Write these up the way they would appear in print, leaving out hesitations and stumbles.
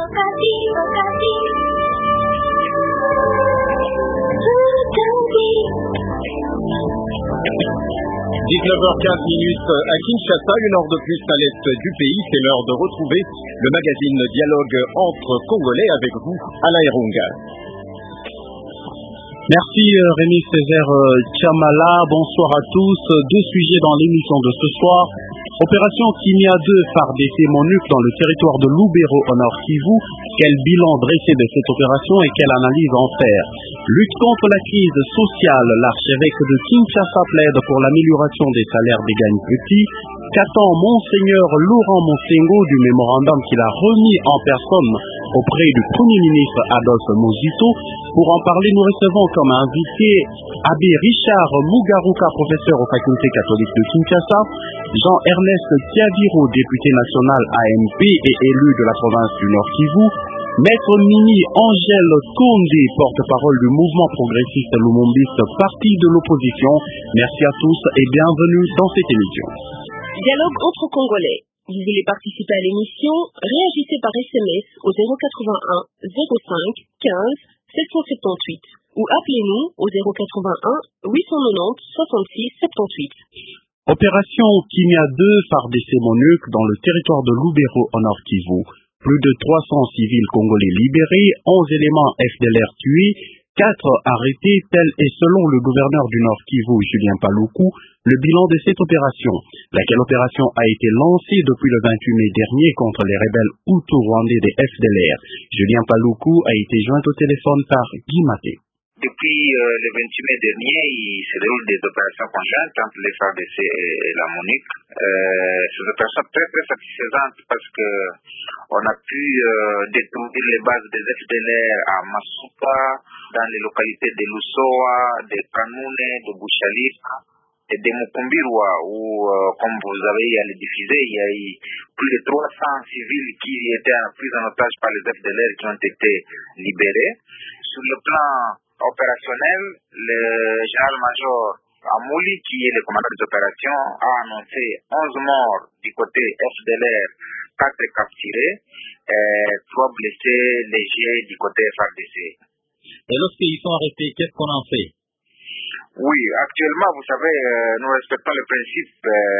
19h15 à Kinshasa, 1 heure de plus à l'est du pays. C'est l'heure de retrouver le magazine Dialogue entre Congolais avec vous, Alain Erunga. Merci Rémi Césaire Tchamala, bonsoir à tous. Deux sujets dans l'émission de ce soir. Opération Kimia 2 FARDC MONUC dans le territoire de Lubero au Nord Kivu. Quel bilan dressé de cette opération et quelle analyse en faire? Lutte contre la crise sociale, l'archevêque de Kinshasa plaide pour l'amélioration des salaires des gagne petits. Qu'attend Monseigneur Laurent Monsengo du mémorandum qu'il a remis en personne auprès du Premier ministre Adolphe Muzito? Pour en parler, nous recevons comme invité Abbé Richard Mugaruka, professeur aux facultés catholiques de Kinshasa, Jean-Ernest Tiaviro, député national AMP et élu de la province du Nord Kivu, Maître Mini Angèle Kondé, porte-parole du mouvement progressiste lumumbiste, parti de l'opposition. Merci à tous et bienvenue dans cette émission. Dialogue entre Congolais. Vous voulez participer à l'émission? Réagissez par SMS au 081 05 15 778 ou appelez-nous au 081 890 66 78. Opération Kimia 2 FARDC MONUC dans le territoire de Lubero au Nord Kivu. Plus de 300 civils congolais libérés, 11 éléments FDLR tués, 4 arrêtés, tel est selon le gouverneur du Nord Kivu, Julien Paluku, le bilan de cette opération. Laquelle opération a été lancée depuis le 28 mai dernier contre les rebelles Hutu-Rwandais des FDLR. Julien Paluku a été joint au téléphone par Guy Maté. Depuis le 28 mai dernier, il se déroule des opérations conjointes entre les FARDC et la MONUC. Ces opérations très très satisfaisantes parce que on a pu détruire les bases des FDLR à Masuka, dans les localités de Lusoa, de Kanoune, de Bouchalik et de Mukumbirwa, où, comme vous avez eu à le diffuser, il y a eu plus de 300 civils qui étaient pris en otage par les FDLR qui ont été libérés. Sur le plan opérationnel, le général-major Amouli, qui est le commandant des opérations, a annoncé 11 morts du côté FDLR, 4 capturés, et 3 blessés légers du côté FARDC. Et lorsqu'ils sont arrêtés, qu'est-ce qu'on en fait? Oui, actuellement, vous savez, nous respectons le principe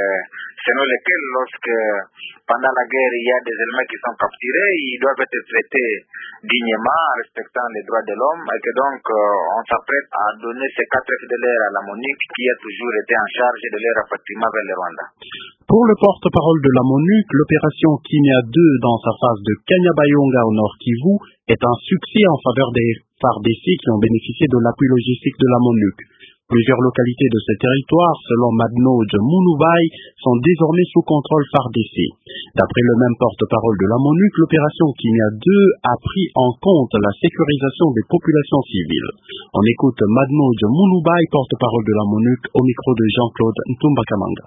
selon lequel lorsque pendant la guerre il y a des éléments qui sont capturés, ils doivent être traités dignement en respectant les droits de l'homme et que donc on s'apprête à donner ces 4 FDLR à la MONUC qui a toujours été en charge de leur rapatriement vers le Rwanda. Pour le porte-parole de la MONUC, l'opération Kimia 2 dans sa phase de Kanyabayonga au Nord Kivu est un succès en faveur des FARDC qui ont bénéficié de l'appui logistique de la MONUC. Plusieurs localités de ce territoire, selon Madnodj Mouloubaï, sont désormais sous contrôle FARDC. D'après le même porte-parole de la MONUC, l'opération Kimia 2 a pris en compte la sécurisation des populations civiles. On écoute Madnodj Mouloubaï, porte-parole de la MONUC, au micro de Jean-Claude Ntumbakamanga.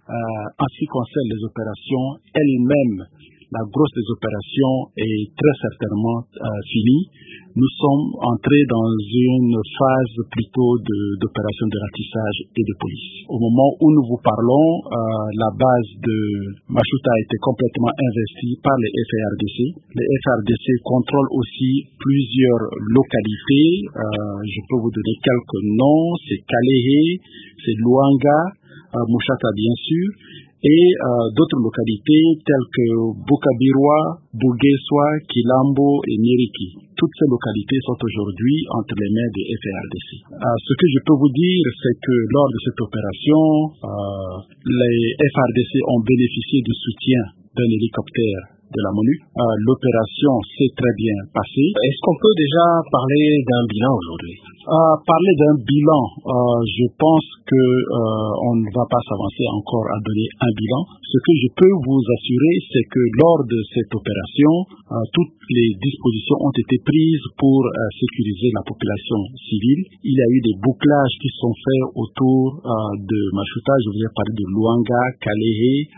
En ce qui concerne les opérations elles-mêmes, la grosse des opérations est très certainement finie. Nous sommes entrés dans une phase plutôt d'opération de ratissage et de police. Au moment où nous vous parlons, la base de Mashuta a été complètement investie par les FARDC. Les FARDC contrôlent aussi plusieurs localités. Je peux vous donner quelques noms. C'est Kalehe, c'est Luanga, Mushata bien sûr, et d'autres localités telles que Bukabirwa, Bugeswa, Kilambo et Miriki. Toutes ces localités sont aujourd'hui entre les mains des FARDC. Ce que je peux vous dire, c'est que lors de cette opération, les FARDC ont bénéficié du soutien d'un hélicoptère de la MONUC. L'opération s'est très bien passée. Est-ce qu'on peut déjà parler d'un bilan aujourd'hui? Parler d'un bilan, je pense que on ne va pas s'avancer encore à donner un bilan. Ce que je peux vous assurer, c'est que lors de cette opération, toutes les dispositions ont été prises pour sécuriser la population civile. Il y a eu des bouclages qui sont faits autour de Mashuta. Je vous ai parlé de Luanga, Kalehe,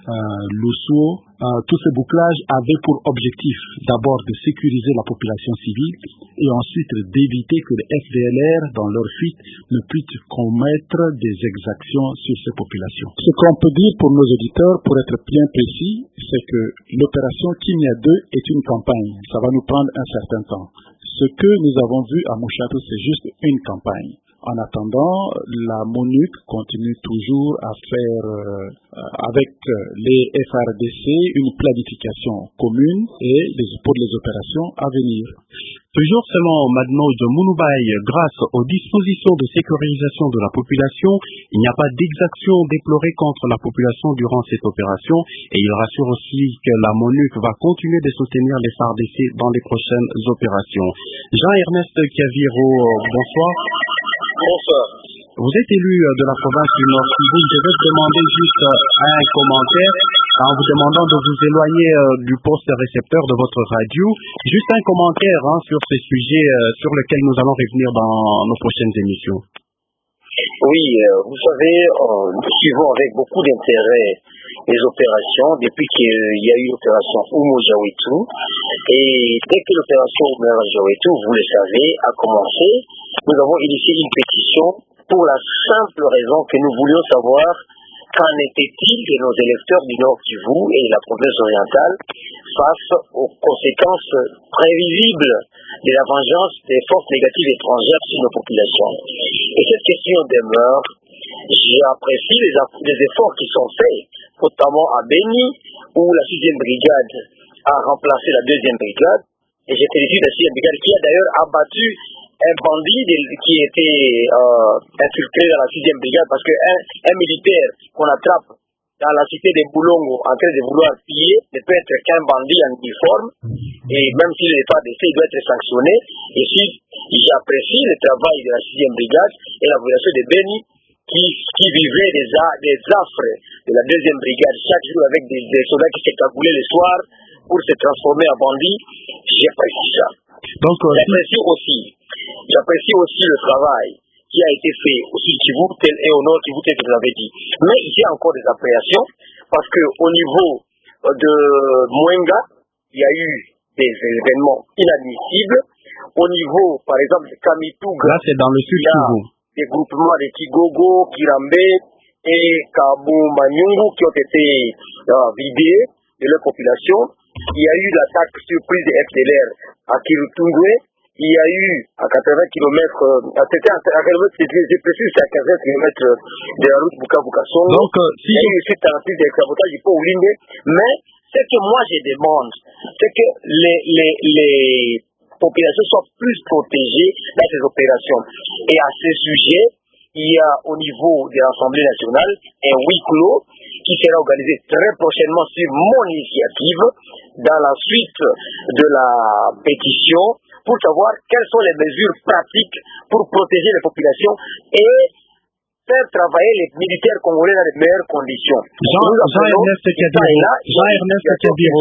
Lusuo. Tous ces bouclages avaient pour objectif d'abord de sécuriser la population civile et ensuite d'éviter que les FDLR, dans leur fuite, ne puissent commettre des exactions sur ces populations. Ce qu'on peut dire pour nos auditeurs, pour être bien précis, c'est que l'opération Kimia 2 est une campagne. Ça va nous prendre un certain temps. Ce que nous avons vu à Mouchatou, c'est juste une campagne. En attendant, la MONUC continue toujours à faire avec les FRDC une planification commune et pour les opérations à venir. Toujours selon Madno de Mounoubaï, grâce aux dispositions de sécurisation de la population, il n'y a pas d'exaction déplorée contre la population durant cette opération et il rassure aussi que la MONUC va continuer de soutenir les FARDC dans les prochaines opérations. Jean-Ernest Caviro, bonsoir. Bonsoir. Vous êtes élu de la province du Nord Kivu. Je vais vous demander juste un commentaire en vous demandant de vous éloigner du poste récepteur de votre radio. Juste un commentaire sur ces sujets sur lesquels nous allons revenir dans nos prochaines émissions. Oui, vous savez, nous suivons avec beaucoup d'intérêt les opérations depuis qu'il y a eu l'opération Oumou-Jawitou. Et dès que l'opération Oumou-Jawitou, vous le savez, a commencé, nous avons initié une pétition pour la simple raison que nous voulions savoir qu'en était-il de nos électeurs du Nord Kivu et de la province orientale face aux conséquences prévisibles de la vengeance des forces négatives étrangères sur nos populations. Et cette question demeure. J'apprécie les efforts qui sont faits, notamment à Beni, où la 6e brigade a remplacé la 2e brigade. Et je félicite la 6e brigade qui a d'ailleurs abattu un bandit qui était infiltré dans la 6e brigade, parce qu'un militaire qu'on attrape dans la cité de Boulongo en train de vouloir piller ne peut être qu'un bandit en uniforme, et même s'il n'est pas d'essai, il doit être sanctionné. Et si j'apprécie le travail de la 6e brigade et la population de Beni qui vivait des affres de la 2e brigade chaque jour avec des soldats qui s'écagoulaient le soir pour se transformer en bandits, j'apprécie ça. Donc, j'apprécie aussi le travail qui a été fait au Sud Kivu et au Nord Kivu, tel que vous avez dit. Mais il y a encore des appréhensions parce qu'au niveau de Mwenga, il y a eu des événements inadmissibles. Au niveau, par exemple, de Kamituga, là c'est dans le Sud Kivu. Des groupements de Kigogo, Kirambe et Kabu Manyungu qui ont été vidés de leur population. Il y a eu l'attaque surprise des FDLR à Kirutungwe. Il y a eu à 80 km, je précise, c'est à 80 km de la route Bukavu-Kasongo. Donc, il y a eu aussi tentative d'exabotage du pont Oulinde. Mais ce que moi je demande, c'est que les populations soient plus protégées dans ces opérations. Et à ce sujet, il y a au niveau de l'Assemblée nationale un huis clos qui sera organisé très prochainement sur mon initiative dans la suite de la pétition pour savoir quelles sont les mesures pratiques pour protéger les populations et faire travailler les militaires congolais dans les meilleures conditions. Jean-Ernest Caviro,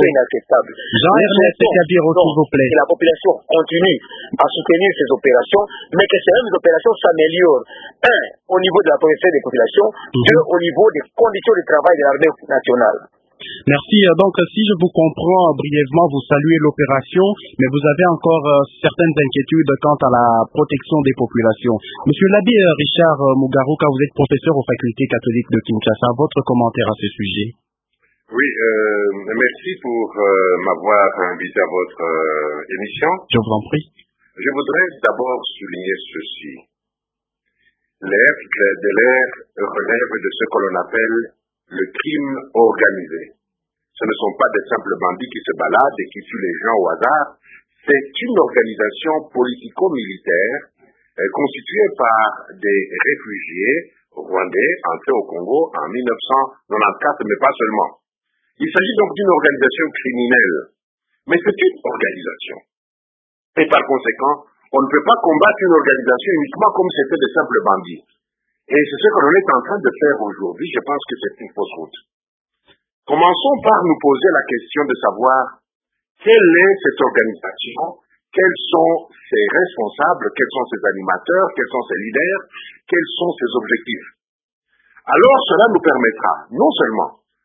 s'il vous plaît. Que la population continue à soutenir ces opérations, mais que ces mêmes opérations s'améliorent. Un, au niveau de la protection des populations. Deux, au niveau des conditions de travail de l'armée nationale. Merci. Donc, si je vous comprends brièvement, vous saluez l'opération, mais vous avez encore certaines inquiétudes quant à la protection des populations. Monsieur l'abbé Richard Mugaruka, vous êtes professeur aux facultés catholiques de Kinshasa. Votre commentaire à ce sujet? Oui, merci pour m'avoir invité à votre émission. Je vous en prie. Je voudrais d'abord souligner ceci. Les FDLR relèvent de ce que l'on appelle le crime organisé. Ce ne sont pas des simples bandits qui se baladent et qui tuent les gens au hasard. C'est une organisation politico-militaire constituée par des réfugiés rwandais entrés au Congo en 1994, mais pas seulement. Il s'agit donc d'une organisation criminelle. Mais c'est une organisation. Et par conséquent, on ne peut pas combattre une organisation uniquement comme c'était des simples bandits. Et c'est ce que l'on est en train de faire aujourd'hui. Je pense que c'est une fausse route. Commençons par nous poser la question de savoir quelle est cette organisation, quels sont ses responsables, quels sont ses animateurs, quels sont ses leaders, quels sont ses objectifs. Alors cela nous permettra non seulement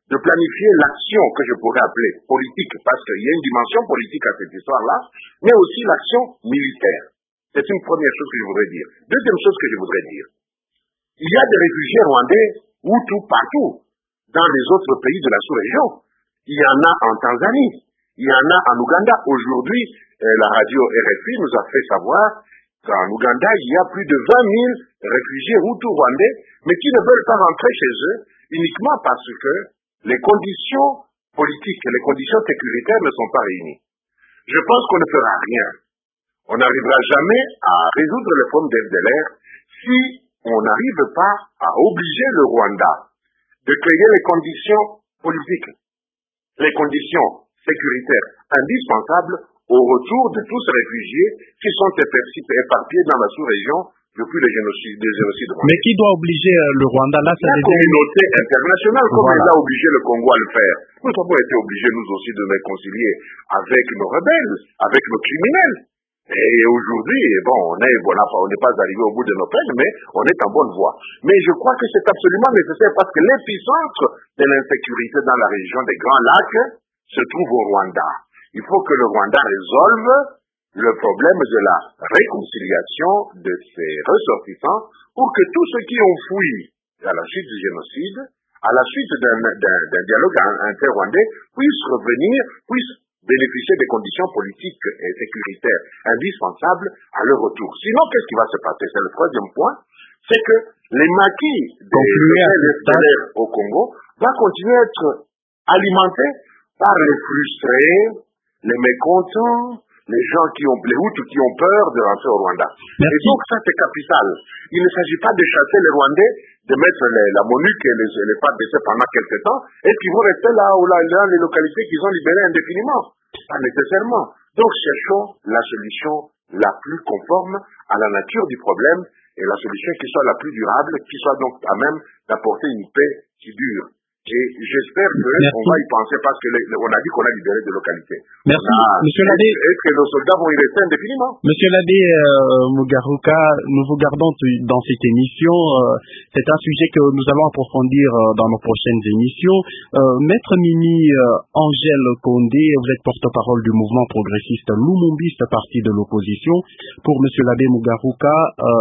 de planifier l'action que je pourrais appeler politique, parce qu'il y a une dimension politique à cette histoire-là, mais aussi l'action militaire. C'est une première chose que je voudrais dire. Deuxième chose que je voudrais dire, il y a des réfugiés rwandais Hutus partout, dans les autres pays de la sous-région. Il y en a en Tanzanie, il y en a en Ouganda. Aujourd'hui, la radio RFI nous a fait savoir qu'en Ouganda, il y a plus de 20 000 réfugiés Hutus rwandais, mais qui ne veulent pas rentrer chez eux uniquement parce que les conditions politiques, les conditions sécuritaires ne sont pas réunies. Je pense qu'on ne fera rien. On n'arrivera jamais à résoudre le problème des FDLR si on n'arrive pas à obliger le Rwanda de créer les conditions politiques, les conditions sécuritaires indispensables au retour de tous ces réfugiés qui sont éparpillés dans la sous-région depuis le génocide rwandais. Mais qui doit obliger le Rwanda là? La communauté internationale, comme elle a obligé le Congo à le faire. Nous avons été obligés, nous aussi, de nous réconcilier avec nos rebelles, avec nos criminels. Et aujourd'hui, bon, on n'est pas arrivé au bout de nos peines, mais on est en bonne voie. Mais je crois que c'est absolument nécessaire parce que l'épicentre de l'insécurité dans la région des Grands Lacs se trouve au Rwanda. Il faut que le Rwanda résolve le problème de la réconciliation de ses ressortissants pour que tous ceux qui ont fui à la suite du génocide, à la suite d'un dialogue inter-rwandais, puissent revenir, puissent bénéficier des conditions politiques et sécuritaires indispensables à leur retour. Sinon, qu'est-ce qui va se passer? C'est le troisième point, c'est que les maquis des FDLR au Congo vont continuer à être alimentés par les frustrés, les mécontents, les gens les Hutus qui ont peur de rentrer au Rwanda. Merci. Et donc ça c'est capital. Il ne s'agit pas de chasser les Rwandais, de mettre la MONUC et les FARDC pendant quelques temps, et qui vont rester là dans les localités qu'ils ont libérées indéfiniment. Pas nécessairement. Donc cherchons la solution la plus conforme à la nature du problème, et la solution qui soit la plus durable, qui soit donc à même d'apporter une paix qui dure. Et j'espère qu'on va y penser parce qu'on a dit qu'on a libéré des localités. Merci, Monsieur Labé. Est-ce que nos soldats vont y rester indéfiniment? Monsieur Labé Mugaruka, nous vous gardons dans cette émission. C'est un sujet que nous allons approfondir dans nos prochaines émissions. Maître Mimi Angèle Condé, vous êtes porte-parole du mouvement progressiste Lumumbiste, parti de l'opposition. Pour Monsieur Labé Mugaruka,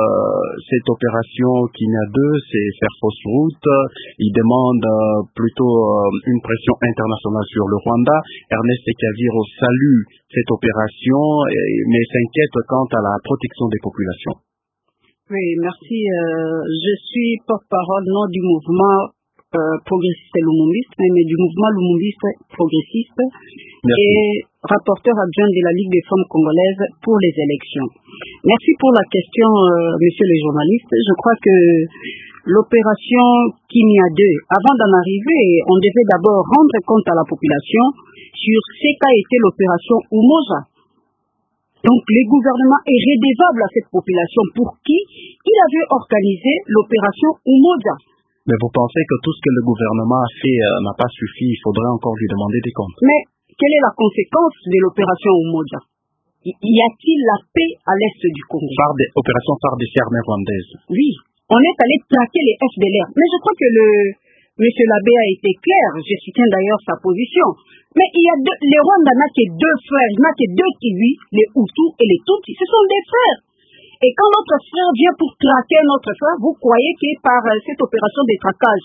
cette opération Kenya 2, c'est faire fausse route. Il demande plutôt une pression internationale sur le Rwanda. Ernest Kaviro salue cette opération, mais s'inquiète quant à la protection des populations. Oui, merci. Je suis porte-parole non du mouvement progressiste Lumumbiste, mais du mouvement Lumumbiste progressiste. Merci. Et rapporteur adjoint de la Ligue des femmes congolaises pour les élections. Merci pour la question, messieurs les journalistes. Je crois que l'opération Kenya 2, avant d'en arriver, on devait d'abord rendre compte à la population sur ce qu'a été l'opération Umoja. Donc, le gouvernement est redevable à cette population pour qui il avait organisé l'opération Umoja. Mais vous pensez que tout ce que le gouvernement a fait n'a pas suffi, il faudrait encore lui demander des comptes? Mais quelle est la conséquence de l'opération Umoja? Y a-t-il la paix à l'est du Congo? Opération FARDC armée rwandaise. Oui. On est allé traquer les FDLR. Mais je crois que Monsieur Labé a été clair. Je soutiens d'ailleurs sa position. Mais il y a les Rwandais n'a que deux frères. Il n'y a que deux Kiwi, les Hutus et les Tutsis. Ce sont des frères. Et quand notre frère vient pour traquer notre frère, vous croyez que par cette opération de traquage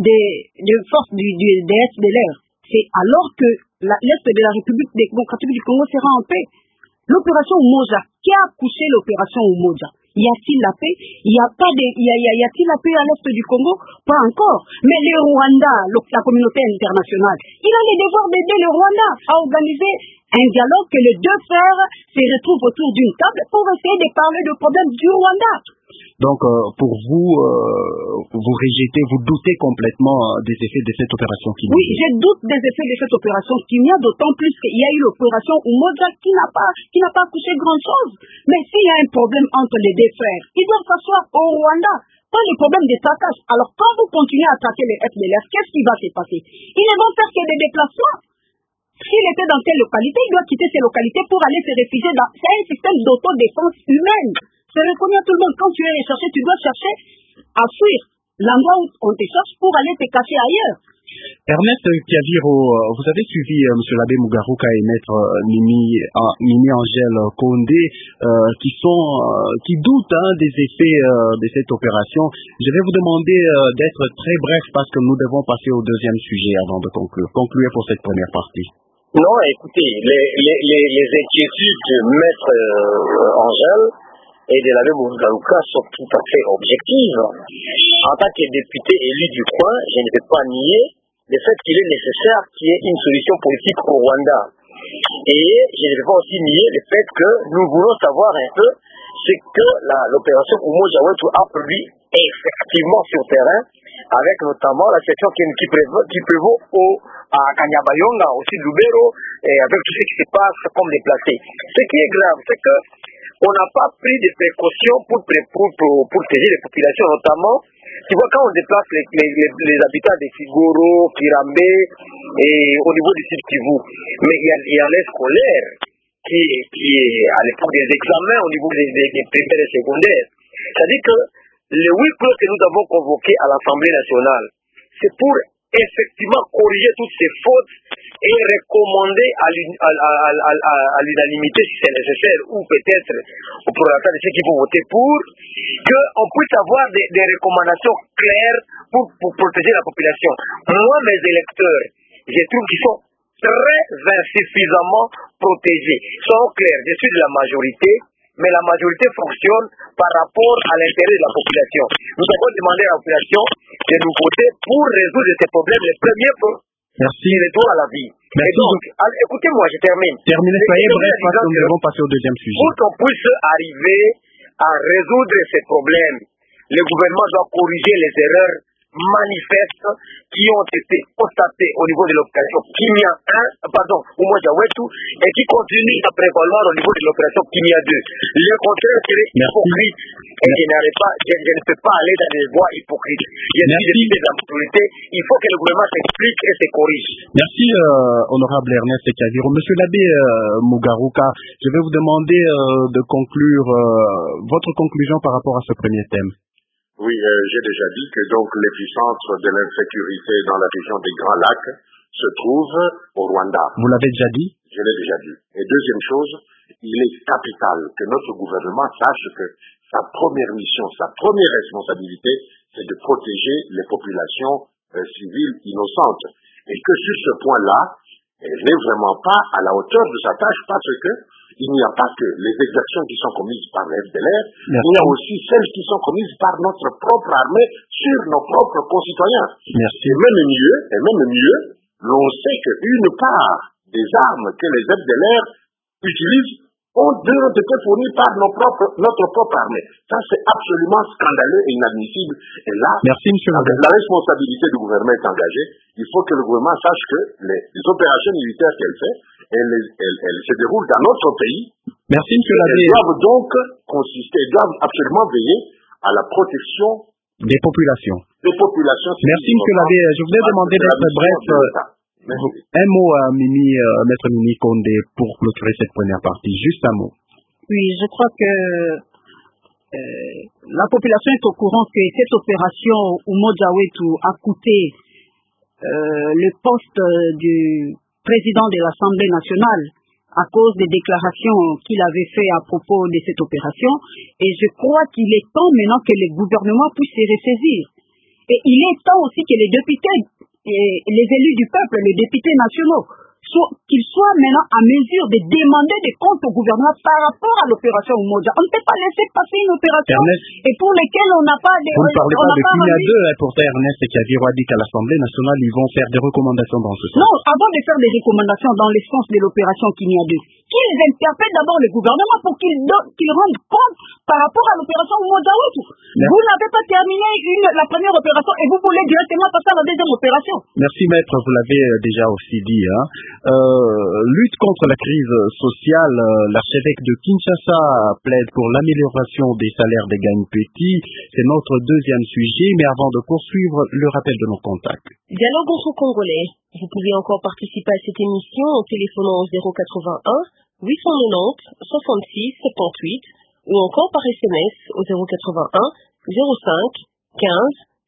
des forces des FDLR, c'est alors que l'Est de la République démocratique du Congo sera en paix. L'opération Umoja, qui a accouché l'opération Umoja? Y a-t-il la paix? Y a-t-il la paix à l'est du Congo? Pas encore. Mais le Rwanda, la communauté internationale, il a le devoir d'aider le Rwanda à organiser un dialogue que les deux frères se retrouvent autour d'une table pour essayer de parler du problème du Rwanda. Donc, pour vous, vous rejetez, vous doutez complètement des effets de cette opération Kenya? Oui, je doute des effets de cette opération Kenya, d'autant plus qu'il y a eu l'opération Umoja qui n'a pas accouché grand-chose. Mais s'il y a un problème entre les deux frères, ils doivent s'asseoir au Rwanda. Pas le problème des traquages. Alors, quand vous continuez à traquer les FDLR, qu'est-ce qui va se passer? Ils ne vont faire que des déplacements. S'il était dans telle localité, il doit quitter ces localités pour aller se réfugier dans... C'est un système d'autodéfense humaine. C'est reconnu à tout le monde. Quand tu es recherché, tu dois chercher à fuir l'endroit où on te cherche pour aller te cacher ailleurs. Ernest Kiaviro, vous avez suivi M. l'abbé Mugaruka et Maître Mimi Angèle Condé qui doutent des effets de cette opération. Je vais vous demander d'être très bref parce que nous devons passer au deuxième sujet avant de conclure. Concluez pour cette première partie. Non, écoutez, les inquiétudes de Maître Angèle et de l'abbé Mugaruka sont tout à fait objectives. En tant que député élu du coin, je ne peux pas nier le fait qu'il est nécessaire qu'il y ait une solution politique au Rwanda. Et je ne peux pas aussi nier le fait que nous voulons savoir un peu ce que l'opération Umoja Wetu a produit effectivement sur terrain, avec notamment la situation qui prévaut à Kanyabayonga, aussi Lubero, et avec tout ce qui se passe comme déplacé. Ce qui est grave, c'est que on n'a pas pris des précautions pour protéger les populations, notamment, tu vois, quand on déplace les habitants de Sigoro, Kirambe, et au niveau du Sud Kivu, mais il y a les scolaires qui est à l'époque des examens au niveau des primaires et secondaires. C'est-à-dire que les 8 clos que nous avons convoqués à l'Assemblée nationale, c'est pour effectivement corriger toutes ces fautes et recommander à l'unanimité si c'est nécessaire, ou peut-être au prorata de ceux qui vont voter pour, qu'on puisse avoir des recommandations claires pour protéger la population. Moi, mes électeurs, je trouve qu'ils sont très insuffisamment protégés. Soyons clairs, je suis de la majorité, mais la majorité fonctionne par rapport à l'intérêt de la population. Nous avons demandé à la population de nous voter pour résoudre ces problèmes. Les premiers merci. Le droit à la vie. Merci. Et donc, écoutez-moi, je termine. Terminez, soyez bref, parce que nous devons passer au deuxième sujet. Pour qu'on puisse arriver à résoudre ces problèmes, le gouvernement doit corriger les erreurs manifestes qui ont été constatées au niveau de l'opération Kimia 1, Umoja Wetu, et qui continuent à prévaloir au niveau de l'opération Kimia 2. Le contraire serait hypocrite, et je ne peux pas aller dans des voies hypocrites. Je suis député de la majorité, il faut que le gouvernement s'explique et se corrige. Merci, honorable Ernest Kiaviro. Monsieur l'abbé Mugaruka, je vais vous demander de conclure votre conclusion par rapport à ce premier thème. Oui, j'ai déjà dit que donc l'épicentre de l'insécurité dans la région des Grands Lacs se trouve au Rwanda. Vous l'avez déjà dit? Je l'ai déjà dit. Et deuxième chose, il est capital que notre gouvernement sache que sa première mission, sa première responsabilité, c'est de protéger les populations civiles innocentes. Et que sur ce point-là, elle n'est vraiment pas à la hauteur de sa tâche parce que il n'y a pas que les exactions qui sont commises par les FDLR, il y a aussi celles qui sont commises par notre propre armée sur nos propres concitoyens. Merci. Et même mieux, l'on sait qu'une part des armes que les FDLR utilisent ont été fournies par notre propre armée. Ça, c'est absolument scandaleux et inadmissible. Et là, merci, monsieur la responsabilité du gouvernement est engagée. Il faut que le gouvernement sache que les opérations militaires qu'elle fait, elles se déroulent dans notre pays. Merci, monsieur l'abbé. Elles doivent donc doivent absolument veiller à la protection des populations. Merci, monsieur l'abbé. Je voulais demander d'être bref. Un mot à Maître Mimi Condé pour clôturer cette première partie. Juste un mot. Oui, je crois que la population est au courant que cette opération Umoja Wetu a coûté le poste du président de l'Assemblée nationale à cause des déclarations qu'il avait fait à propos de cette opération. Et je crois qu'il est temps maintenant que le gouvernement puisse se ressaisir. Et il est temps aussi que les députés et les élus du peuple, les députés nationaux, qu'ils soient maintenant à mesure de demander des comptes au gouvernement par rapport à l'opération Umoja. On ne peut pas laisser passer une opération et pour laquelle on n'a pas de... Vous ne parlez pas de Kimia 2, pourtant Ernest Kiaviro a dit qu'à l'Assemblée nationale, ils vont faire des recommandations dans ce sens. Non, avant de faire des recommandations dans le sens de l'opération Kimia 2, qu'ils interpellent d'abord le gouvernement pour qu'il rende compte par rapport à l'opération Umoja Wetu. Vous n'avez pas terminé la première opération et vous voulez directement passer à la deuxième opération. Merci maître, vous l'avez déjà aussi dit. Lutte contre la crise sociale, l'archevêque de Kinshasa plaide pour l'amélioration des salaires des gagnes petits. C'est notre deuxième sujet, mais avant de poursuivre, le rappel de nos contacts. Dialogue entre Congolais. Vous pouvez encore participer à cette émission en téléphonant au 081 890 66 78 ou encore par SMS au 081 05 15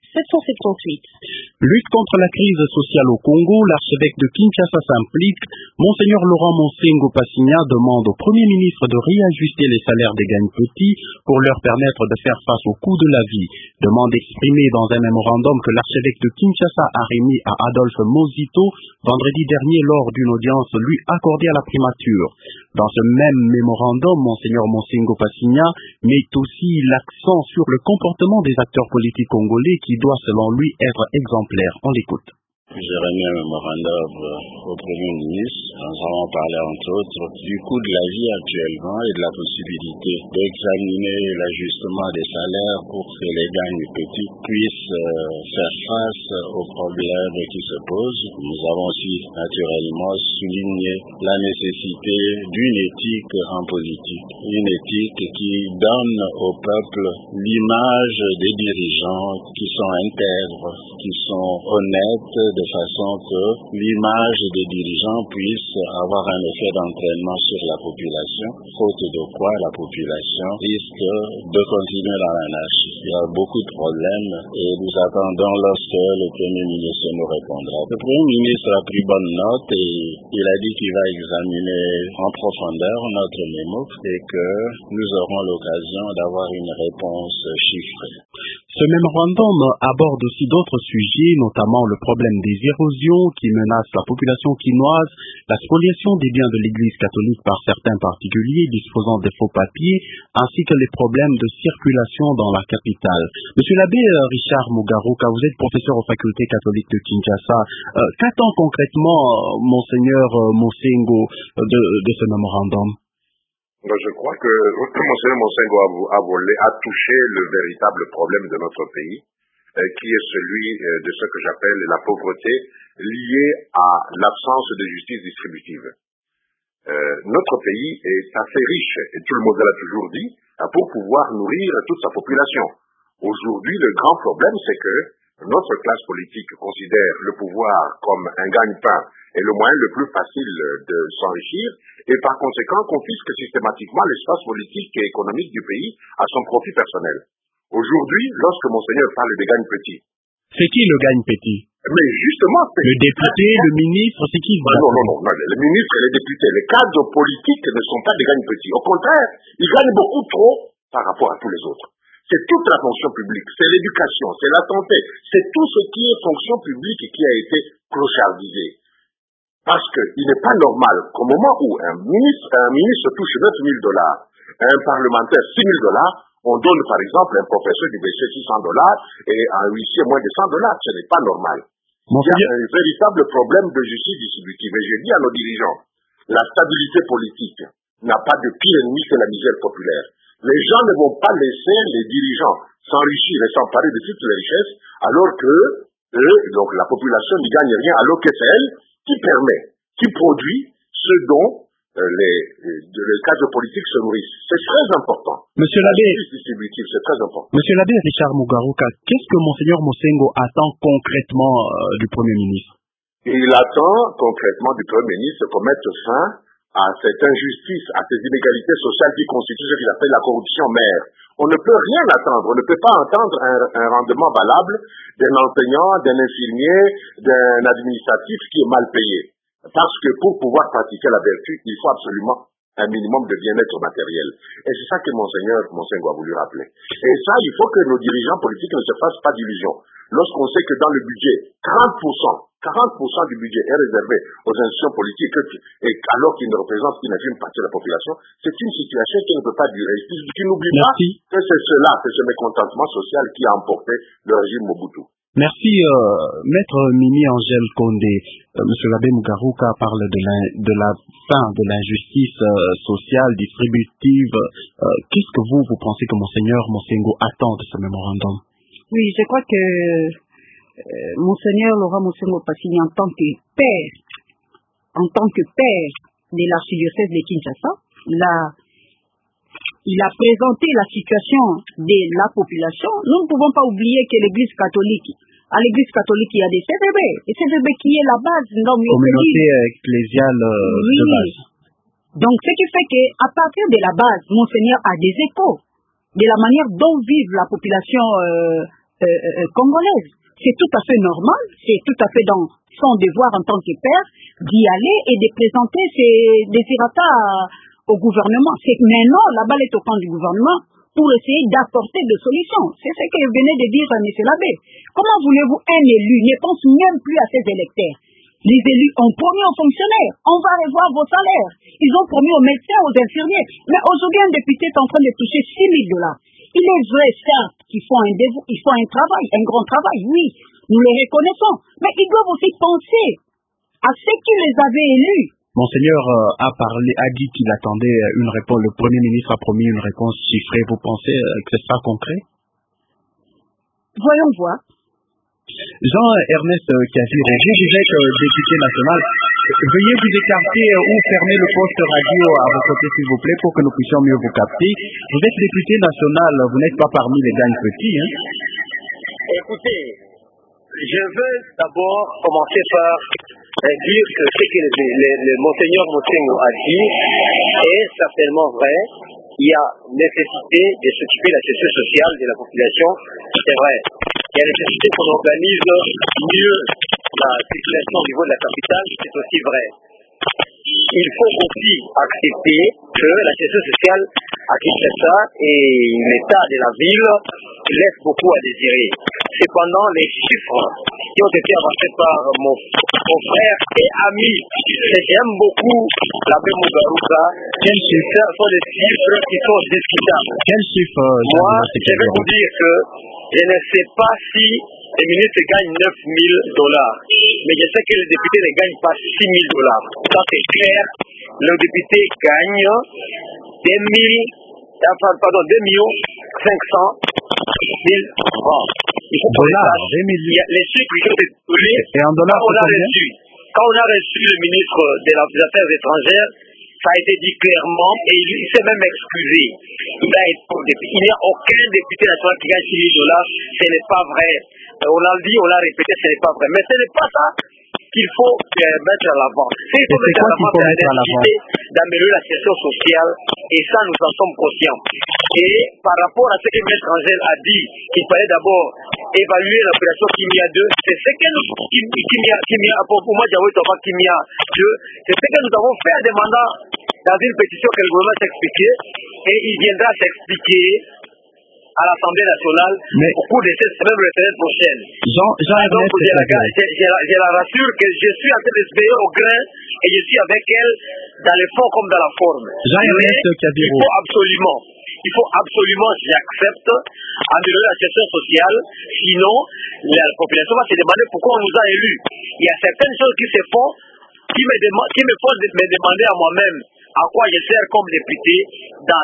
778. Lutte contre la crise sociale au Congo, l'archevêque de Kinshasa s'implique. Monseigneur Laurent Monsengo Passigna demande au Premier ministre de réajuster les salaires des gagne-petits pour leur permettre de faire face au coût de la vie. Demande exprimée dans un mémorandum que l'archevêque de Kinshasa a remis à Adolphe Mozito vendredi dernier lors d'une audience lui accordée à la primature. Dans ce même mémorandum, Monseigneur Monsengo Passigna met aussi l'accent sur le comportement des acteurs politiques congolais qui doit selon lui être exemplaire. On l'écoute. J'ai remis un mémorandum au Premier ministre. Nous avons parlé entre autres du coût de la vie actuellement et de la possibilité d'examiner l'ajustement des salaires pour que les gagne-petits puissent faire face aux problèmes qui se posent. Nous avons aussi naturellement souligné la nécessité d'une éthique en politique. Une éthique qui donne au peuple l'image des dirigeants qui sont intègres, qui sont honnêtes, de façon que l'image des dirigeants puisse avoir un effet d'entraînement sur la population, faute de quoi la population risque de continuer dans l'anarchie. Il y a beaucoup de problèmes et nous attendons lorsque le Premier ministre nous répondra. Le Premier ministre a pris bonne note et il a dit qu'il va examiner en profondeur notre mémo et que nous aurons l'occasion d'avoir une réponse chiffrée. Ce mémorandum aborde aussi d'autres sujets, notamment le problème des érosions qui menacent la population quinoise, la spoliation des biens de l'Église catholique par certains particuliers disposant des faux papiers, ainsi que les problèmes de circulation dans la capitale. Monsieur l'abbé Richard Mugaruka, vous êtes professeur aux facultés catholiques de Kinshasa. Qu'attend concrètement Monseigneur Monsengo de ce mémorandum? Je crois que Monseigneur Monsengo a touché le véritable problème de notre pays, qui est celui de ce que j'appelle la pauvreté liée à l'absence de justice distributive. Notre pays est assez riche, et tout le monde l'a toujours dit, pour pouvoir nourrir toute sa population. Aujourd'hui, le grand problème, c'est que notre classe politique considère le pouvoir comme un gagne-pain et le moyen le plus facile de s'enrichir, et par conséquent confisque systématiquement l'espace politique et économique du pays à son profit personnel. Aujourd'hui, lorsque Monseigneur parle des gagne-petits, c'est qui le gagne-petit? Mais justement, c'est le député, le ministre, c'est qui? Non, les ministres et les députés, les cadres politiques ne sont pas des gagne-petits. Au contraire, ils gagnent beaucoup trop par rapport à tous les autres. C'est toute la fonction publique, c'est l'éducation, c'est la santé, c'est tout ce qui est fonction publique qui a été clochardisé. Parce qu'il n'est pas normal qu'au moment où un ministre touche $9,000, un parlementaire $6,000, on donne par exemple un professeur du BC $600 et un huissier moins de $100. Ce n'est pas normal. Il y a un véritable problème de justice distributive. Et je dis à nos dirigeants, la stabilité politique n'a pas de pire ennemi que la misère populaire. Les gens ne vont pas laisser les dirigeants s'enrichir et s'emparer de toutes les richesses, alors que donc la population n'y gagne rien, alors que c'est elle qui permet, qui produit ce dont les cadres politiques se nourrissent. C'est très important. Monsieur l'abbé, c'est très important. Monsieur l'abbé Richard Mugaruka, qu'est-ce que Monseigneur Monsengo attend concrètement du Premier ministre? Il attend concrètement du Premier ministre qu'on mette fin à cette injustice, à ces inégalités sociales qui constituent ce qu'il appelle la corruption mère. On ne peut rien attendre, on ne peut pas entendre un rendement valable d'un enseignant, d'un infirmier, d'un administratif qui est mal payé. Parce que pour pouvoir pratiquer la vertu, il faut absolument un minimum de bien-être matériel. Et c'est ça que Monseigneur Monsengo a voulu rappeler. Et ça, il faut que nos dirigeants politiques ne se fassent pas d'illusions. Lorsqu'on sait que dans le budget, 40% du budget est réservé aux institutions politiques, et alors qu'ils ne représentent qu'une partie de la population, c'est une situation qui ne peut pas durer. Qui n'oublie pas que c'est cela, c'est ce mécontentement social qui a emporté le régime Mobutu. Merci, Maître Mimi Angèle Condé. Monsieur l'abbé Mugaruka parle de la fin de l'injustice sociale, distributive. Qu'est-ce que vous pensez que Monseigneur Monsengo attend de ce mémorandum? Oui, je crois que Monseigneur Laurent Monsengo Passigna, en tant que père de l'archidiocèse de Kinshasa, il a présenté la situation de la population. Nous ne pouvons pas oublier que l'Église catholique, à l'Église catholique, il y a des CVB. Et CVB qui est la base. Communauté ecclésiale de base. Donc, ce qui fait qu'à partir de la base, Monseigneur a des échos de la manière dont vive la population congolaise. C'est tout à fait normal, c'est tout à fait dans son devoir en tant que père d'y aller et de présenter ses désirata au gouvernement. C'est maintenant, la balle est au camp du gouvernement pour essayer d'apporter des solutions. C'est ce que venait de dire M. l'abbé. Comment voulez-vous un élu ne pense même plus à ses électeurs? Les élus ont promis aux fonctionnaires, on va revoir vos salaires. Ils ont promis aux médecins, aux infirmiers. Mais aujourd'hui, un député est en train de toucher 6 000 $. Il est vrai, certes, qu'ils font un travail, un grand travail, oui, nous les reconnaissons. Mais ils doivent aussi penser à ceux qui les avaient élus. Monseigneur a dit qu'il attendait une réponse. Le Premier ministre a promis une réponse chiffrée. Vous pensez que ce sera concret? Voyons voir. Jean-Ernest Kaziro, vous êtes député national. Veuillez vous écarter ou fermer le poste radio à vos côtés, s'il vous plaît, pour que nous puissions mieux vous capter. Vous êtes député national, vous n'êtes pas parmi les gagnes petits. Hein? Écoutez, je veux d'abord commencer par dire que ce que le Monseigneur Moutsengo a dit est certainement vrai. Il y a nécessité de s'occuper de la gestion sociale de la population, c'est vrai. Il y a nécessité qu'on organise mieux la circulation au niveau de la capitale, c'est aussi vrai. Il faut aussi accepter que la gestion sociale à Kinshasa et l'état de la ville laissent beaucoup à désirer. Cependant, les chiffres qui ont été avancés par mon frère et ami, j'aime beaucoup l'abbé Mugaruka, quels chiffres sont des chiffres qui sont discutables. Quels chiffres? Moi, je vais vous dire que je ne sais pas si les ministres gagnent 9 000 $, mais je sais que les députés ne gagnent pas 6 000 $. Ça c'est clair, le député gagne 2 500 000 francs. Il faut que les chiffres qui ont été donnés, quand on a reçu le ministre des Affaires étrangères, ça a été dit clairement et il s'est même excusé. Il n'y a aucun député national qui gagne 6 000 $. Ce n'est pas vrai. On l'a dit, on l'a répété, ce n'est pas vrai. Mais ce n'est pas ça qu'il faut mettre à l'avant. Il faut mettre à l'avant la nécessité d'améliorer la situation sociale et ça, nous en sommes conscients. Et par rapport à ce que M. Angel a dit, qu'il fallait d'abord évaluer l'opération Kimia 2, c'est ce que nous, pour moi, Kimia 2, c'est ce que nous avons fait à demander dans une pétition que le gouvernement s'expliquait et il viendra s'expliquer à l'Assemblée nationale au cours de cette semaine prochaine. Donc, je la rassure que je suis en train de se veiller au grain et je suis avec elle dans le fond comme dans la forme. Il faut absolument, j'accepte, améliorer la gestion sociale, sinon la population va se demander pourquoi on nous a élus. Il y a certaines choses qui se font, qui me font me demander à moi-même à quoi je sers comme député dans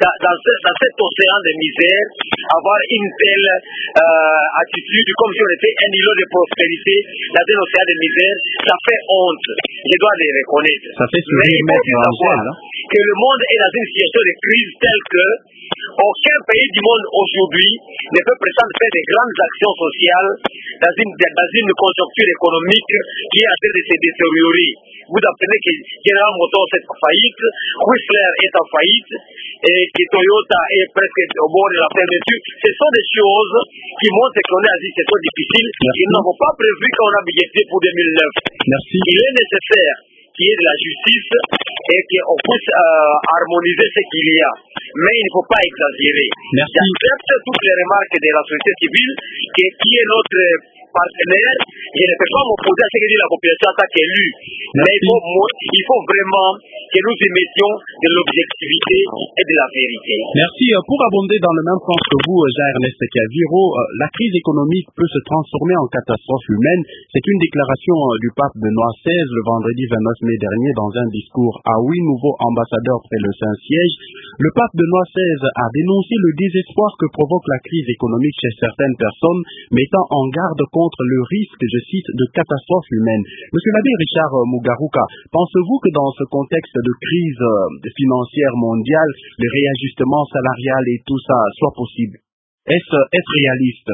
cet océan de misère, avoir une telle attitude comme si on était un îlot de prospérité dans un océan de misère, ça fait honte. Je dois le reconnaître. Ça fait sourire, mais il faut savoir que le monde est dans une situation de crise telle que aucun pays du monde aujourd'hui ne peut prétendre faire de grandes actions sociales dans une conjoncture économique qui est en train de se détériorer. Vous apprenez que General Motors est en faillite, Chrysler est en faillite, et que Toyota est presque au bord de la fermeture. Ce sont des choses qui montrent qu'on est dans une situation difficile et nous n'avons pas prévu qu'on a budgété pour 2009. Merci. Il est nécessaire qu'il y ait de la justice et qu'on puisse harmoniser ce qu'il y a. Mais il ne faut pas exagérer. J'accepte toutes les remarques de la société civile qui est notre partenaire. Je ne peux pas m'opposer à ce que dit la population en tant qu'élu. Mais il faut vraiment que nous émettions de l'objectivité et de la vérité. Merci. Pour abonder dans le même sens que vous, Jean-Ernest Kaziro, la crise économique peut se transformer en catastrophe humaine. C'est une déclaration du pape Benoît XVI le vendredi 29 mai dernier dans un discours à 8 nouveaux ambassadeurs près le Saint-Siège. Le pape Benoît XVI a dénoncé le désespoir que provoque la crise économique chez certaines personnes, mettant en garde contre le risque, je cite, de catastrophe humaine. Monsieur l'abbé Richard Mugaruka, pensez-vous que dans ce contexte de crise financière mondiale, le réajustement salarial et tout ça soit possible? Est-ce réaliste?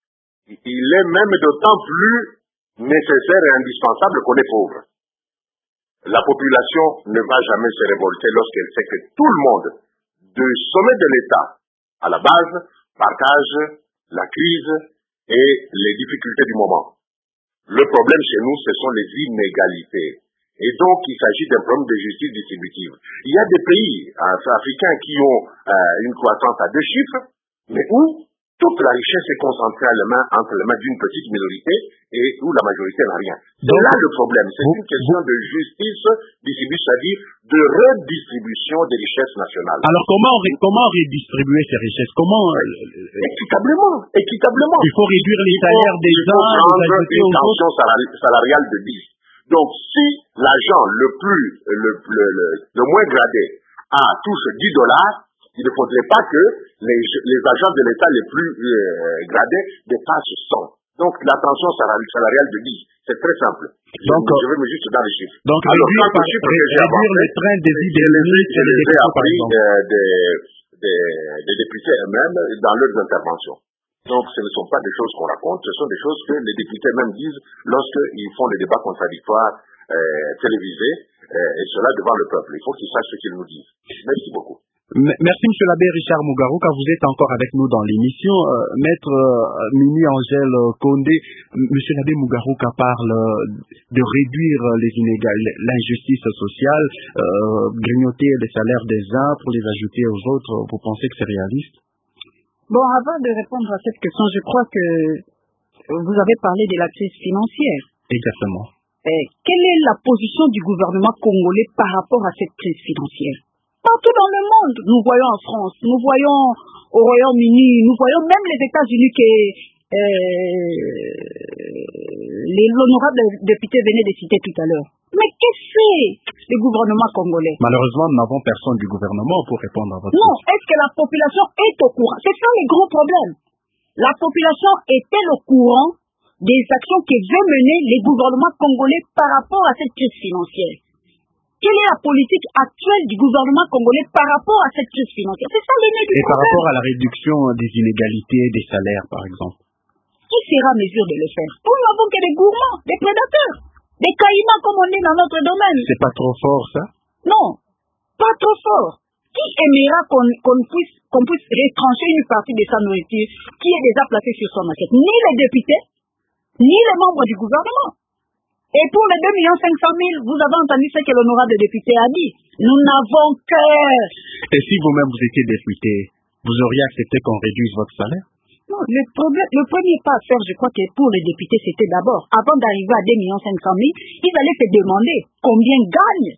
Il est même d'autant plus nécessaire et indispensable qu'on est pauvre. La population ne va jamais se révolter lorsqu'elle sait que tout le monde, du sommet de l'État à la base, partage la crise et les difficultés du moment. Le problème chez nous, ce sont les inégalités. Et donc, il s'agit d'un problème de justice distributive. Il y a des pays africains qui ont une croissance à 2 chiffres, mais où toute la richesse est concentrée entre les mains d'une petite minorité et où la majorité n'a rien. C'est là le problème. C'est une question de justice distributive, c'est-à-dire de redistribution des richesses nationales. Alors, comment redistribuer ces richesses? Équitablement. Il faut réduire les salaires des gens, prendre une tension salariale de 10. Donc, si l'agent le moins gradé touche $10, il ne faudrait pas que les agents de l'État les plus gradés dépassent 100. Donc, la tension salariale de 10, c'est très simple. Donc, je vais me juste dans les chiffres. Donc, réduire le train des idées je les ai appris des députés eux-mêmes dans leurs interventions. Donc, ce ne sont pas des choses qu'on raconte, ce sont des choses que les députés eux-mêmes disent lorsqu'ils font des débats contradictoires télévisés, et cela devant le peuple. Il faut qu'ils sachent ce qu'ils nous disent. Merci beaucoup. Merci, M. l'abbé Richard Mugaruka. Vous êtes encore avec nous dans l'émission. Maître Mimi Angèle Condé, M. l'abbé Mugaruka parle de réduire l'injustice sociale, grignoter les salaires des uns pour les ajouter aux autres. Vous pensez que c'est réaliste? Bon, avant de répondre à cette question, je crois que vous avez parlé de la crise financière. Exactement. Quelle est la position du gouvernement congolais par rapport à cette crise financière? Partout dans le monde, nous voyons en France, nous voyons au Royaume-Uni, nous voyons même les États-Unis que l'honorable député venait de citer tout à l'heure. Mais qu'est-ce que fait le gouvernement congolais? Malheureusement, nous n'avons personne du gouvernement pour répondre à votre question. Non, est-ce que la population est au courant? C'est ça le gros problème. La population est-elle au courant des actions que veut mener le gouvernement congolais par rapport à cette crise financière? Quelle est la politique actuelle du gouvernement congolais par rapport à cette crise financière? C'est ça l'ennemi du problème. Et par rapport à la réduction des inégalités des salaires, par exemple? Qui sera en mesure de le faire? Nous n'avons que des gourmands, des prédateurs, des caïmans comme on dit dans notre domaine. C'est pas trop fort, ça? Non, pas trop fort. Qui aimera qu'on puisse retrancher une partie de sa nourriture qui est déjà placée sur son assiette? Ni les députés, ni les membres du gouvernement. Et pour les 2 500 000, vous avez entendu ce que l'honorable député a dit. Nous n'avons que... Et si vous-même vous étiez député, vous auriez accepté qu'on réduise votre salaire? Non, le premier pas à faire, je crois que pour les députés, c'était d'abord, avant d'arriver à 2 500 000, ils allaient se demander combien gagnent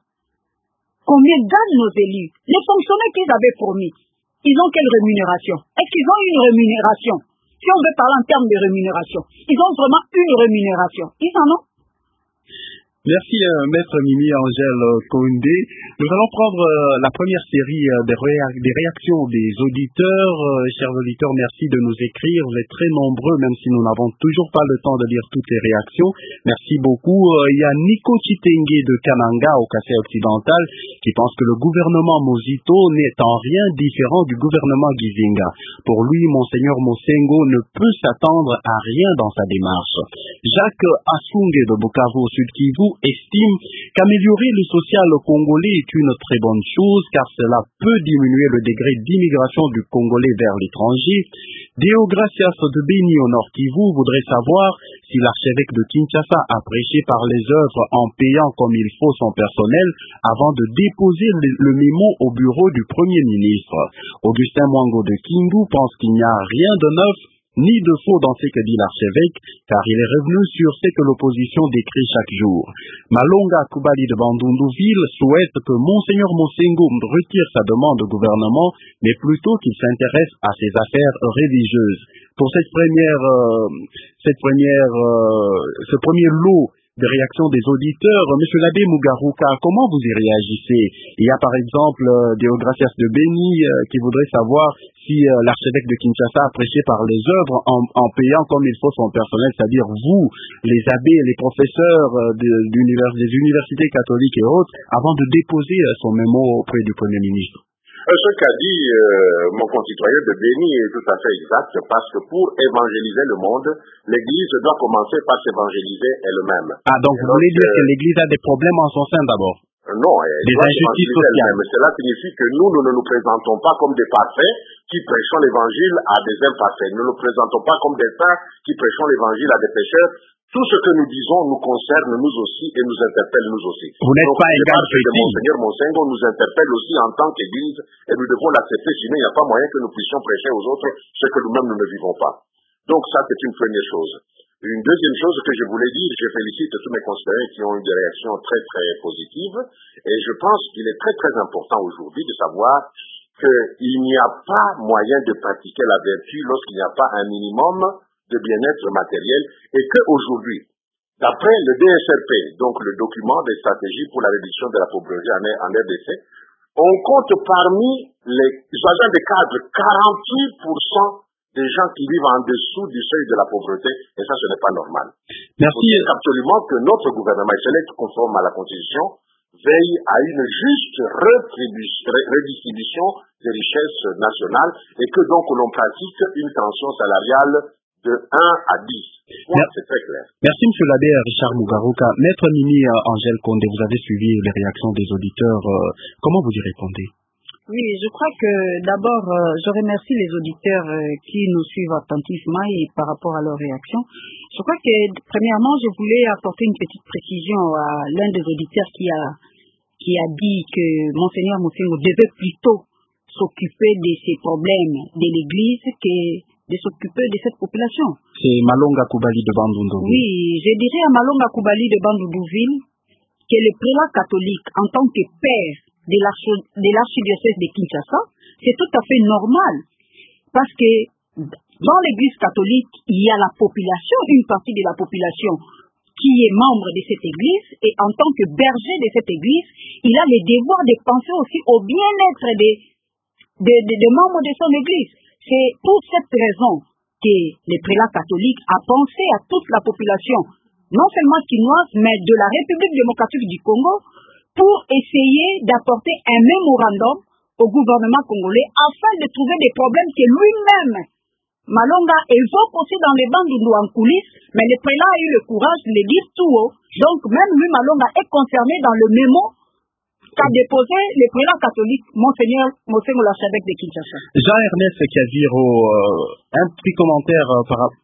nos élus. Les fonctionnaires qu'ils avaient promis, ils ont quelle rémunération? Est-ce qu'ils ont une rémunération? Si on veut parler en termes de rémunération, ils ont vraiment une rémunération. Ils en ont? Merci, Maître Mimi Angèle Condé. Nous allons prendre la première série des réactions des auditeurs. Chers auditeurs, merci de nous écrire. Vous êtes très nombreux, même si nous n'avons toujours pas le temps de lire toutes les réactions. Merci beaucoup. Il y a Nico Chitenge de Kananga, au Kassai occidental, qui pense que le gouvernement Mozito n'est en rien différent du gouvernement Gizinga. Pour lui, Monseigneur Mosengo ne peut s'attendre à rien dans sa démarche. Jacques Assunge de Bukavu, au Sud Kivu, estime qu'améliorer le social congolais est une très bonne chose car cela peut diminuer le degré d'immigration du Congolais vers l'étranger. Deogracias de Beni au Nord Kivu voudrait savoir si l'archevêque de Kinshasa a prêché par les œuvres en payant comme il faut son personnel avant de déposer le mémo au bureau du Premier ministre. Augustin Mwango de Kindu pense qu'il n'y a rien de neuf ni de faux dans ce que dit l'archevêque, car il est revenu sur ce que l'opposition décrit chaque jour. Malonga Kubali de Bandundouville souhaite que Monseigneur Mosengo retire sa demande au gouvernement, mais plutôt qu'il s'intéresse à ses affaires religieuses. Pour ce premier lot de réactions des auditeurs, Monsieur l'abbé Mugaruka, comment vous y réagissez? Il y a par exemple Deogracias de Beni qui voudrait savoir si l'archevêque de Kinshasa a prêché par les œuvres en payant comme il faut son personnel, c'est-à-dire vous, les abbés, les professeurs des universités catholiques et autres, avant de déposer son mémo auprès du Premier ministre. Ce qu'a dit mon concitoyen de Béni est tout à fait exact, parce que pour évangéliser le monde, l'Église doit commencer par s'évangéliser elle-même. Ah, donc vous voulez dire que l'Église a des problèmes en son sein d'abord? Non, elle des doit injustices sociales. elle-même. Cela signifie que nous ne nous présentons pas comme des parfaits qui prêchons l'évangile à des imparfaits. Ne nous présentons pas comme des saints qui prêchons l'évangile à des pécheurs. Tout ce que nous disons nous concerne nous aussi et nous interpelle nous aussi. Vous n'êtes pas un gars que Monseigneur Monsengo nous interpelle aussi en tant qu'Église et nous devons l'accepter, sinon il n'y a pas moyen que nous puissions prêcher aux autres ce que nous-mêmes nous ne vivons pas. Donc ça, c'est une première chose. Une deuxième chose que je voulais dire, je félicite tous mes concitoyens qui ont eu des réactions très très positives et je pense qu'il est très très important aujourd'hui de savoir qu'il n'y a pas moyen de pratiquer la vertu lorsqu'il n'y a pas un minimum de bien-être matériel et qu'aujourd'hui, d'après le DSRP, donc le document des stratégies pour la réduction de la pauvreté en RDC, on compte parmi les agents de cadre 48% des gens qui vivent en dessous du seuil de la pauvreté, et ça, ce n'est pas normal. Merci. Il faut absolument que notre gouvernement, et c'est conforme à la Constitution, veille à une juste redistribution des richesses nationales et que donc l'on pratique une tension salariale de 1 à 10. C'est très clair. Merci, M. l'abbé Richard Mugaruka. Maître Mimi Angèle Condé, vous avez suivi les réactions des auditeurs. Comment vous y répondez? Oui, je crois que d'abord, je remercie les auditeurs qui nous suivent attentivement et par rapport à leurs réactions. Je crois que, premièrement, je voulais apporter une petite précision à l'un des auditeurs qui a dit que Monseigneur Monsengo devait plutôt s'occuper de ces problèmes de l'Église que de s'occuper de cette population. C'est Malonga Koubali de Bandundouville. Oui, je dirais à Malonga Koubali de Bandundouville que le prélat catholique, en tant que père de l'archidiocèse de Kinshasa, c'est tout à fait normal. Parce que dans l'église catholique, il y a la population, une partie de la population qui est membre de cette église, et en tant que berger de cette église, il a le devoir de penser aussi au bien-être des membres de son église. C'est pour cette raison que le prélat catholique a pensé à toute la population, non seulement chinoise, mais de la République démocratique du Congo, pour essayer d'apporter un mémorandum au gouvernement congolais afin de trouver des problèmes que lui-même, Malonga, évoque aussi dans les bandes en coulisses, mais le prélat a eu le courage de le dire tout haut. Donc même lui, Malonga, est concerné dans le mémo qu'a déposé le prélat catholique, Monseigneur Monsengo l'archevêque de Kinshasa. Jean-Ernest Kaviro, un petit commentaire par rapport.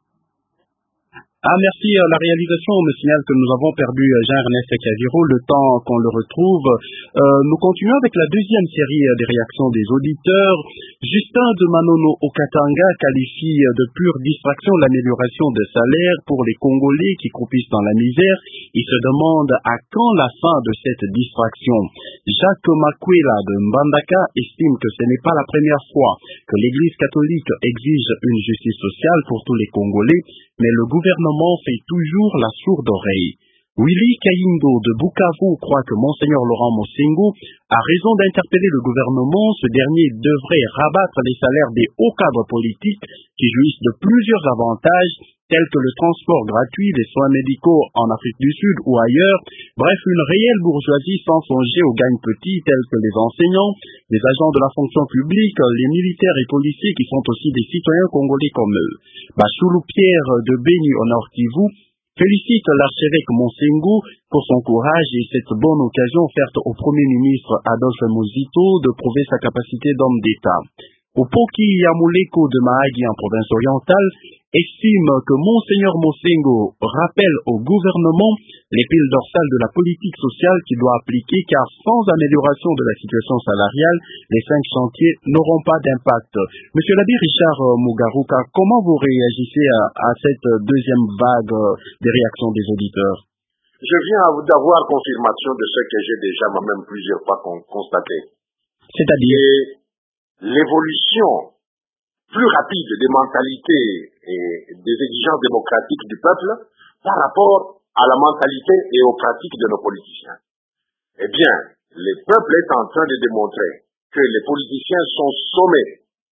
Merci. La réalisation me signale que nous avons perdu Jean-Ernest Kaviro, le temps qu'on le retrouve. Nous continuons avec la deuxième série des réactions des auditeurs. Justin de Manono Okatanga qualifie de pure distraction l'amélioration des salaires pour les Congolais qui croupissent dans la misère. Il se demande à quand la fin de cette distraction. Jacques Makwela de Mbandaka estime que ce n'est pas la première fois que l'Église catholique exige une justice sociale pour tous les Congolais, mais le gouvernement fait toujours la sourde oreille. Willy Kayindo de Bukavu croit que Monseigneur Laurent Monsengo a raison d'interpeller le gouvernement. Ce dernier devrait rabattre les salaires des hauts cadres politiques qui jouissent de plusieurs avantages, tels que le transport gratuit, les soins médicaux en Afrique du Sud ou ailleurs. Bref, une réelle bourgeoisie sans songer aux gagnes petits, tels que les enseignants, les agents de la fonction publique, les militaires et policiers qui sont aussi des citoyens congolais comme eux. Bachoulou Pierre de Beni au Nord Kivu félicite l'archevêque Monsengo pour son courage et cette bonne occasion offerte au Premier ministre Adolphe Muzito de prouver sa capacité d'homme d'État. Opoki Yamuleko de Mahagi en province orientale estime que Monseigneur Monsengo rappelle au gouvernement les piles dorsales de la politique sociale qu'il doit appliquer car sans amélioration de la situation salariale, les 5 chantiers n'auront pas d'impact. Monsieur l'abbé Richard Mugaruka, comment vous réagissez à cette deuxième vague des réactions des auditeurs? Je viens d'avoir confirmation de ce que j'ai déjà moi-même plusieurs fois constaté. C'est-à-dire l'évolution plus rapide des mentalités et des exigences démocratiques du peuple par rapport à la mentalité et aux pratiques de nos politiciens. Eh bien, le peuple est en train de démontrer que les politiciens sont sommés.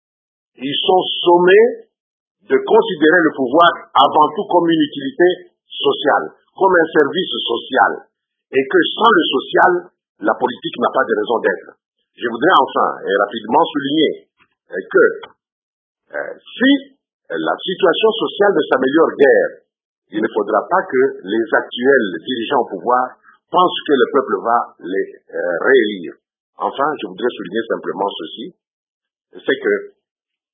Ils sont sommés de considérer le pouvoir avant tout comme une utilité sociale, comme un service social, et que sans le social, la politique n'a pas de raison d'être. Je voudrais enfin et rapidement souligner que si la situation sociale ne s'améliore guère, il ne faudra pas que les actuels dirigeants au pouvoir pensent que le peuple va les réélire. Enfin, je voudrais souligner simplement ceci, c'est que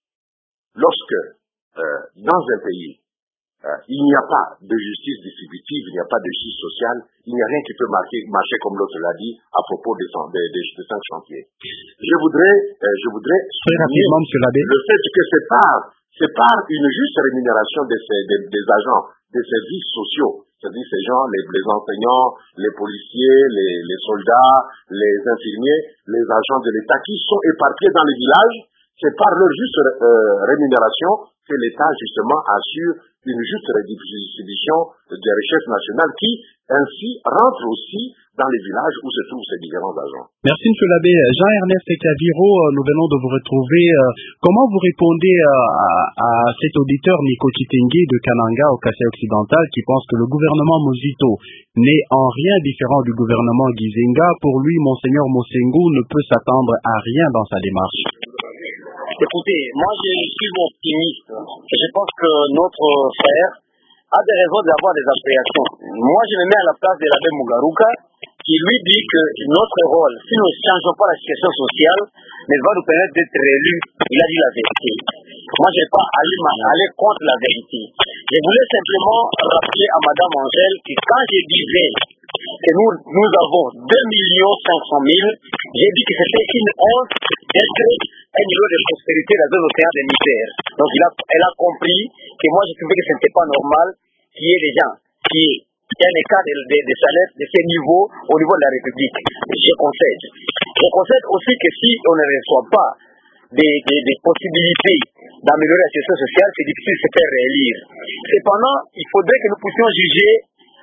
lorsque dans un pays, il n'y a pas de justice distributive, il n'y a pas de justice sociale, il n'y a rien qui peut marcher comme l'autre l'a dit à propos des 5 chantiers. Je voudrais très rapidement, M. Labbé, le fait que c'est par une juste rémunération des agents des services sociaux, c'est-à-dire ces gens, les enseignants, les policiers, les soldats, les infirmiers, les agents de l'État qui sont éparpillés dans les villages, c'est par leur juste rémunération que l'État justement assure une juste redistribution des richesses nationales qui ainsi rentre aussi dans les villages où se trouvent ces différents agents. Merci M. Labbé. Jean-Ernest Caviro, nous venons de vous retrouver. Comment vous répondez à cet auditeur Nico Chitengui de Kananga au Kassai occidental qui pense que le gouvernement Muzito n'est en rien différent du gouvernement Gizenga? Pour lui, Monseigneur Mosengu ne peut s'attendre à rien dans sa démarche. Écoutez, moi je suis optimiste. Je pense que notre frère a des raisons d'avoir des appréhensions. Moi je me mets à la place de l'abbé Mugaruka qui lui dit que notre rôle, si nous ne changeons pas la situation sociale, ne va nous permettre d'être élus. Il a dit la vérité. Moi je ne vais pas aller contre la vérité. Je voulais simplement rappeler à Madame Angèle que quand je disais que nous avons 2,5 millions, j'ai dit que c'était une honte d'être un niveau de prospérité dans un océan de misère. Donc elle a compris que moi je trouvais que ce n'était pas normal qu'il y ait des gens qui aient un écart de salaire de ce niveau au niveau de la République. Je concède aussi que si on ne reçoit pas des possibilités d'améliorer la situation sociale, c'est difficile de se faire réélire. Cependant, il faudrait que nous puissions juger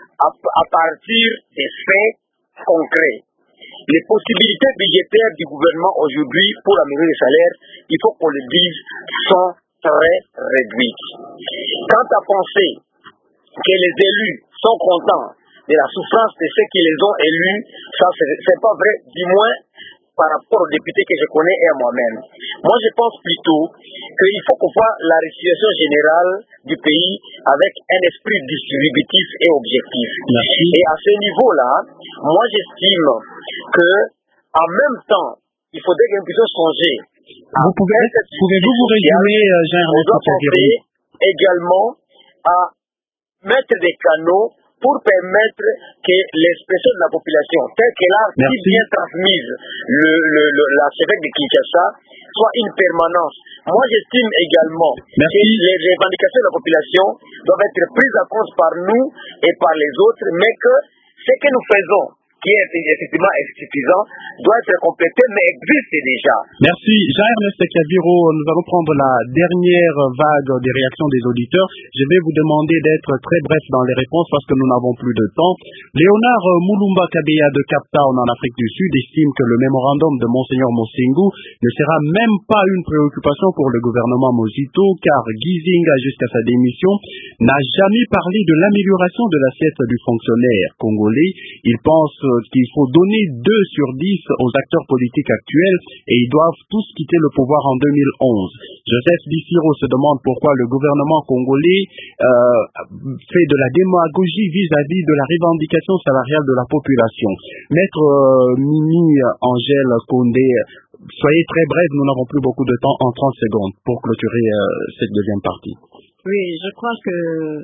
à partir des faits concrets. Les possibilités budgétaires du gouvernement aujourd'hui pour améliorer les salaires, il faut qu'on le dise, sont très réduites. Quant à penser que les élus sont contents de la souffrance de ceux qui les ont élus, ça c'est pas vrai, du moins par rapport aux députés que je connais et à moi-même. Moi je pense plutôt qu'il faut qu'on voit la situation générale du pays avec un esprit distributif et objectif. Merci. Et à ce niveau-là, moi j'estime que en même temps, il faudrait que nous puissions songer. Pouvez-vous vous résumer, Jean-Ernest Caviro? Également à mettre des canaux pour permettre que l'expression de la population, telle qu'elle a si bien transmise l'archevêque de Kinshasa, soit une permanence. Moi, j'estime également que les revendications de la population doivent être prises en compte par nous et par les autres, mais que ce que nous faisons, qui est effectivement insuffisant, doit être complété, mais existe déjà. Merci. Jean-Ernest Caviro, nous allons prendre la dernière vague des réactions des auditeurs. Je vais vous demander d'être très bref dans les réponses parce que nous n'avons plus de temps. Léonard Mulumba Kabeya de Cape Town en Afrique du Sud estime que le mémorandum de Monseigneur Mosengu ne sera même pas une préoccupation pour le gouvernement Muzito car Gizenga, jusqu'à sa démission, n'a jamais parlé de l'amélioration de l'assiette du fonctionnaire congolais. Il pense qu'il faut donner 2 sur 10 aux acteurs politiques actuels et ils doivent tous quitter le pouvoir en 2011. Joseph Bissiro se demande pourquoi le gouvernement congolais fait de la démagogie vis-à-vis de la revendication salariale de la population. Maître Mimi Angèle Condé, soyez très bref, nous n'avons plus beaucoup de temps, en 30 secondes pour clôturer cette deuxième partie. Oui, je crois que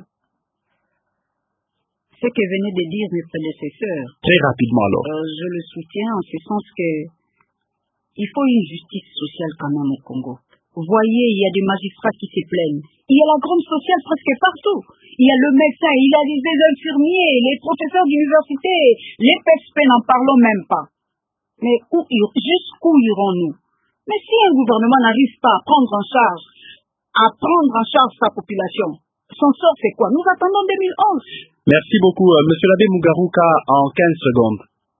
ce que venait de dire mes prédécesseurs. Très rapidement alors. Je le soutiens en ce sens que il faut une justice sociale quand même au Congo. Vous voyez, il y a des magistrats qui se plaignent. Il y a la grande sociale presque partout. Il y a le médecin, il y a les infirmiers, les professeurs d'université, les PSP, n'en parlons même pas. Mais jusqu'où irons-nous? Mais si un gouvernement n'arrive pas à prendre en charge sa population, son sort c'est quoi? Nous attendons 2011. Merci beaucoup. Monsieur l'abbé Mugaruka, en 15 secondes.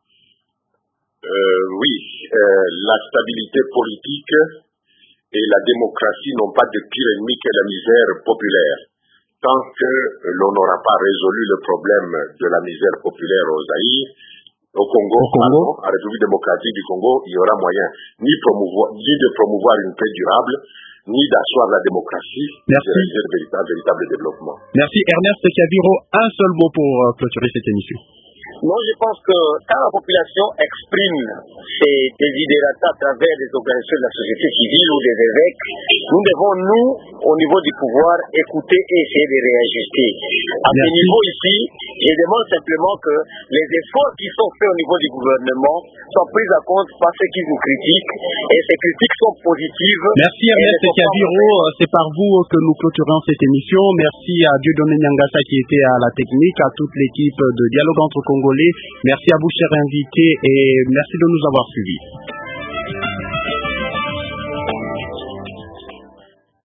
Oui, la stabilité politique et la démocratie n'ont pas de pire ennemi que la misère populaire. Tant que l'on n'aura pas résolu le problème de la misère populaire au Zaïre, au Congo, en République démocratique du Congo, il y aura moyen ni de promouvoir une paix durable, ni d'asseoir la démocratie, ni de réaliser un véritable développement. Merci. Ernest Caviro, un seul mot pour clôturer cette émission. Moi, je pense que quand la population exprime ses désidérata à travers des organisations de la société civile ou des évêques, nous devons, nous, au niveau du pouvoir, écouter et essayer de réajuster. À ce niveau ici, je demande simplement que les efforts qui sont faits au niveau du gouvernement soient pris en compte par ceux qui vous critiquent, et ces critiques sont positives. Merci Ernest Kabiro, c'est par vous que nous clôturons cette émission. Merci à Dieudonné Nyangasa qui était à la technique, à toute l'équipe de Dialogue entre Congolais. Merci à vous chers invités et merci de nous avoir suivis.